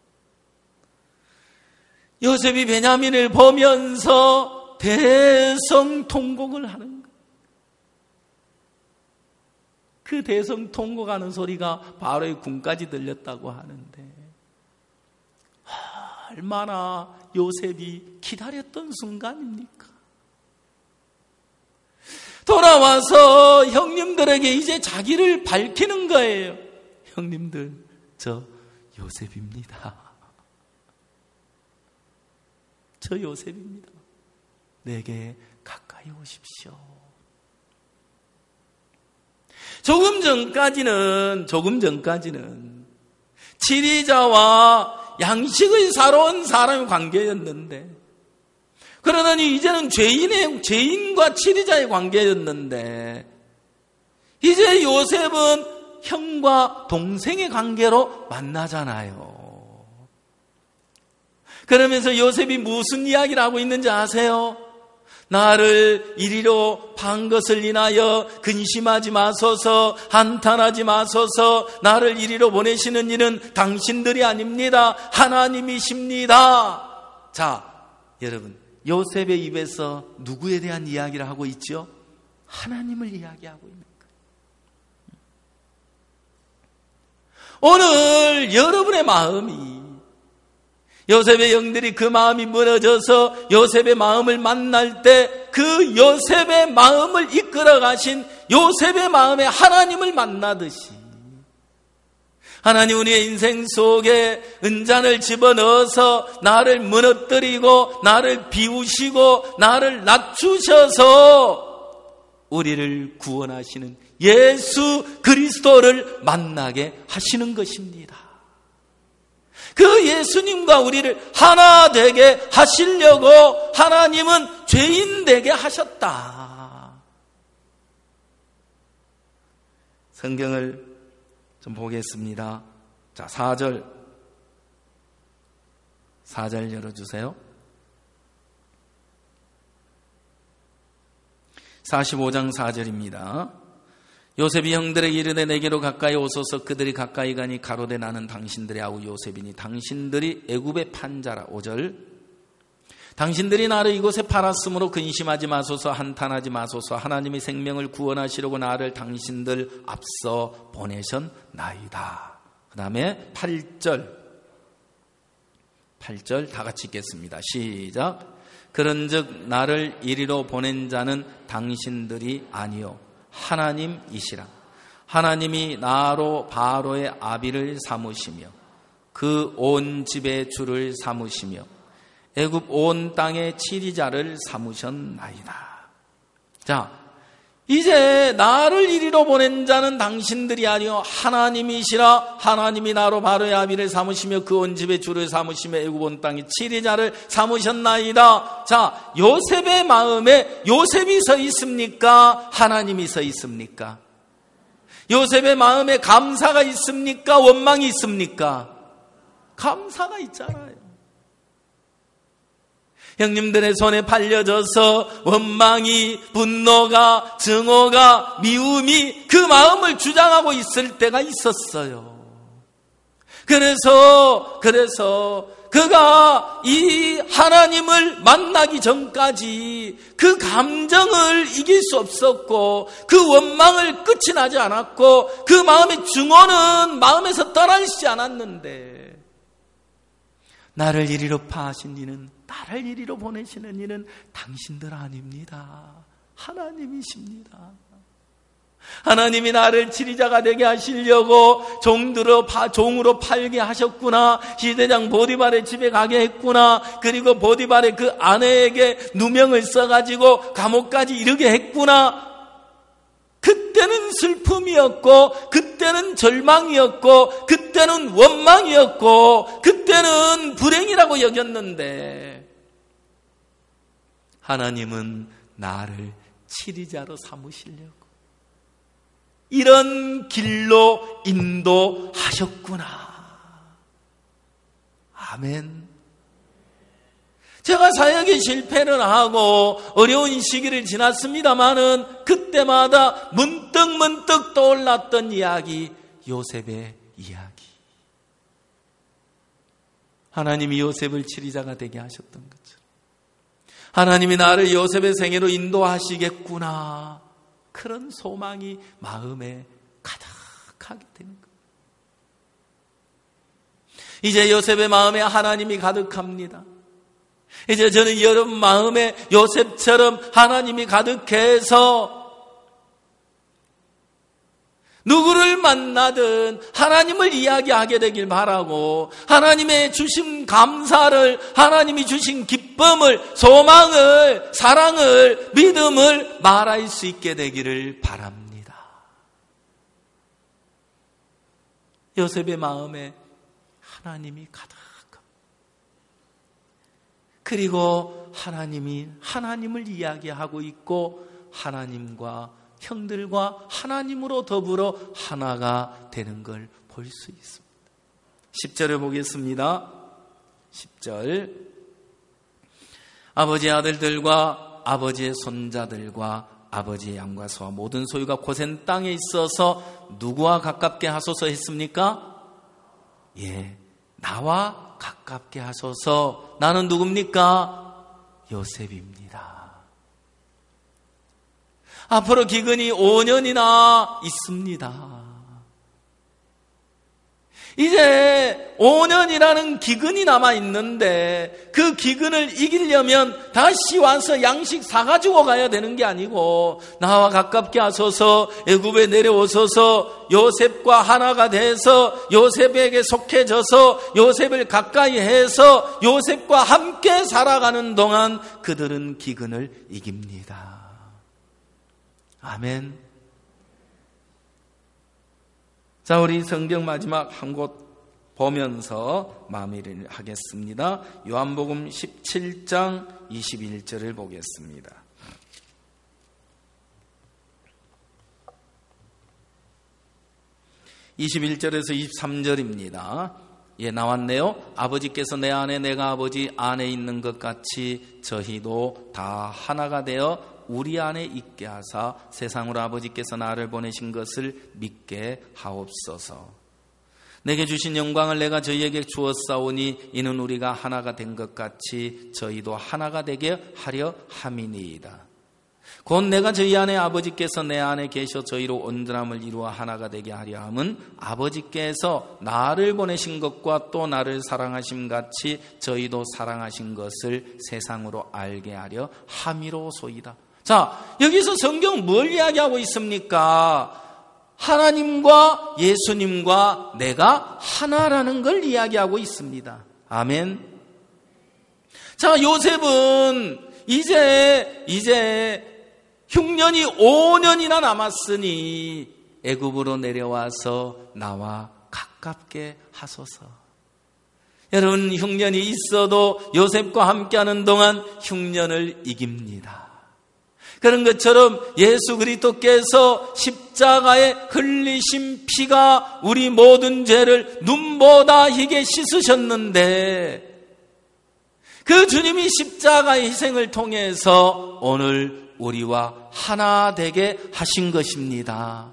요셉이 베냐민을 보면서 대성통곡을 하는 거예요. 그 대성통곡하는 소리가 바로의 궁까지 들렸다고 하는데, 얼마나 요셉이 기다렸던 순간입니까? 돌아와서 형님들에게 이제 자기를 밝히는 거예요. 형님들, 저 요셉입니다. 저 요셉입니다. 내게 가까이 오십시오. 조금 전까지는 치리자와 양식의 사로운 사람의 관계였는데, 그러더니 이제는 죄인과 치리자의 관계였는데, 이제 요셉은 형과 동생의 관계로 만나잖아요. 그러면서 요셉이 무슨 이야기를 하고 있는지 아세요? 나를 이리로 판 것을 인하여 근심하지 마소서, 한탄하지 마소서. 나를 이리로 보내시는 이는 당신들이 아닙니다. 하나님이십니다. 자, 여러분, 요셉의 입에서 누구에 대한 이야기를 하고 있죠? 하나님을 이야기하고 있는 거예요. 오늘 여러분의 마음이, 요셉의 영들이 그 마음이 무너져서 요셉의 마음을 만날 때 그 요셉의 마음을 이끌어 가신 요셉의 마음에 하나님을 만나듯이, 하나님 우리의 인생 속에 은잔을 집어넣어서 나를 무너뜨리고 나를 비우시고 나를 낮추셔서 우리를 구원하시는 예수 그리스도를 만나게 하시는 것입니다. 그 예수님과 우리를 하나 되게 하시려고 하나님은 죄인 되게 하셨다. 성경을 좀 보겠습니다. 자, 4절 열어주세요. 45장 4절입니다. 요셉이 형들에게 이르되 내게로 가까이 오소서. 그들이 가까이 가니 가로되 나는 당신들의 아우 요셉이니 당신들이 애굽의 판자라. 5절 당신들이 나를 이곳에 팔았으므로 근심하지 마소서, 한탄하지 마소서. 하나님이 생명을 구원하시려고 나를 당신들 앞서 보내셨나이다. 그 다음에 8절 다 같이 읽겠습니다. 시작. 그런즉 나를 이리로 보낸 자는 당신들이 아니요 하나님이시라. 하나님이 나로 바로의 아비를 삼으시며 그 온 집의 주를 삼으시며 애굽 온 땅의 치리자를 삼으셨나이다. 자, 이제 나를 이리로 보낸 자는 당신들이 아니요 하나님이시라. 하나님이 나로 바로의 아비를 삼으시며 그 온 집의 주를 삼으시며 애굽 온 땅의 치리자를 삼으셨나이다. 자, 요셉의 마음에 요셉이 서 있습니까? 하나님이 서 있습니까? 요셉의 마음에 감사가 있습니까? 원망이 있습니까? 감사가 있잖아요. 형님들의 손에 팔려져서 원망이, 분노가, 증오가, 미움이 그 마음을 주장하고 있을 때가 있었어요. 그래서 그가 이 하나님을 만나기 전까지 그 감정을 이길 수 없었고 그 원망을 끝이 나지 않았고 그 마음의 증오는 마음에서 떠나지 않았는데, 나를 이리로 파하신 이는, 나를 이리로 보내시는 이는 당신들 아닙니다. 하나님이십니다. 하나님이 나를 치리자가 되게 하시려고 종으로 팔게 하셨구나. 시대장 보디발의 집에 가게 했구나. 그리고 보디발의 그 아내에게 누명을 써가지고 감옥까지 이르게 했구나. 그때는 슬픔이었고, 그때는 절망이었고, 그때는 원망이었고, 그때는 불행이라고 여겼는데, 하나님은 나를 치리자로 삼으시려고 이런 길로 인도하셨구나. 아멘. 제가 사역에 실패를 하고 어려운 시기를 지났습니다마는 그때마다 문득 떠올랐던 이야기, 요셉의 이야기. 하나님이 요셉을 치리자가 되게 하셨던 것처럼 하나님이 나를 요셉의 생애로 인도하시겠구나. 그런 소망이 마음에 가득하게 되는 거예요. 이제 요셉의 마음에 하나님이 가득합니다. 이제 저는 여러분 마음에 요셉처럼 하나님이 가득해서 누구를 만나든 하나님을 이야기하게 되길 바라고, 하나님의 주신 감사를, 하나님이 주신 기쁨을, 소망을, 사랑을, 믿음을 말할 수 있게 되기를 바랍니다. 요셉의 마음에 하나님이 가득합니다. 그리고 하나님을 이야기하고 있고, 하나님과 형들과 하나님으로 더불어 하나가 되는 걸 볼 수 있습니다. 10절을 보겠습니다. 10절. 아버지의 아들들과 아버지의 손자들과 아버지의 양과 소와 모든 소유가 고센 땅에 있어서 누구와 가깝게 하소서 했습니까? 예, 나와 가깝게 하소서. 나는 누굽니까? 요셉입니다. 앞으로 기근이 5년이나 있습니다. 이제 5년이라는 기근이 남아있는데 그 기근을 이기려면 다시 와서 양식 사가지고 가야 되는 게 아니고, 나와 가깝게 하소서, 애굽에 내려오소서, 요셉과 하나가 돼서 요셉에게 속해져서 요셉을 가까이 해서 요셉과 함께 살아가는 동안 그들은 기근을 이깁니다. 아멘. 자, 우리 성경 마지막 한 곳 보면서 마무리를 하겠습니다. 요한복음 17장 21절을 보겠습니다. (21절에서) 23절입니다. 예, 나왔네요. 아버지께서 내 안에 내가 아버지 안에 있는 것 같이 저희도 다 하나가 되어 우리 안에 있게 하사 세상으로 아버지께서 나를 보내신 것을 믿게 하옵소서. 내게 주신 영광을 내가 저희에게 주었사오니 이는 우리가 하나가 된 것 같이 저희도 하나가 되게 하려 함이니이다. 곧 내가 저희 안에 아버지께서 내 안에 계셔 저희로 온전함을 이루어 하나가 되게 하려 함은 아버지께서 나를 보내신 것과 또 나를 사랑하심 같이 저희도 사랑하신 것을 세상으로 알게 하려 함이로소이다. 자, 여기서 성경은 뭘 이야기하고 있습니까? 하나님과 예수님과 내가 하나라는 걸 이야기하고 있습니다. 아멘. 자, 요셉은 이제 흉년이 5년이나 남았으니 애굽으로 내려와서 나와 가깝게 하소서. 여러분, 흉년이 있어도 요셉과 함께하는 동안 흉년을 이깁니다. 그런 것처럼 예수 그리스도께서 십자가에 흘리신 피가 우리 모든 죄를 눈보다 희게 씻으셨는데 그 주님이 십자가의 희생을 통해서 오늘 우리와 하나 되게 하신 것입니다.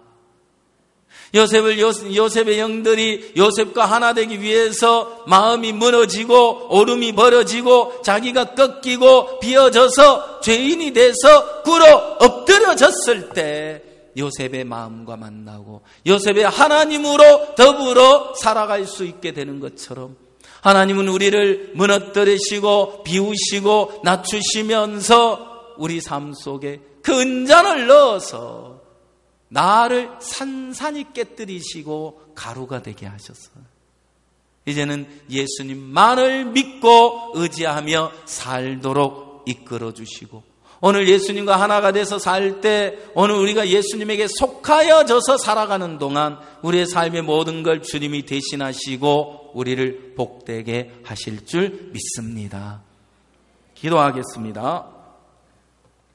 요셉의 영들이 요셉과 하나 되기 위해서 마음이 무너지고 오름이 벌어지고 자기가 꺾이고 비어져서 죄인이 돼서 꿇어 엎드려졌을 때 요셉의 마음과 만나고 요셉의 하나님으로 더불어 살아갈 수 있게 되는 것처럼 하나님은 우리를 무너뜨리시고 비우시고 낮추시면서 우리 삶 속에 그 은잔을 넣어서 나를 산산히 깨뜨리시고 가루가 되게 하셨어요. 이제는 예수님만을 믿고 의지하며 살도록 이끌어 주시고 오늘 예수님과 하나가 돼서 살 때 오늘 우리가 예수님에게 속하여져서 살아가는 동안 우리의 삶의 모든 걸 주님이 대신하시고 우리를 복되게 하실 줄 믿습니다. 기도하겠습니다.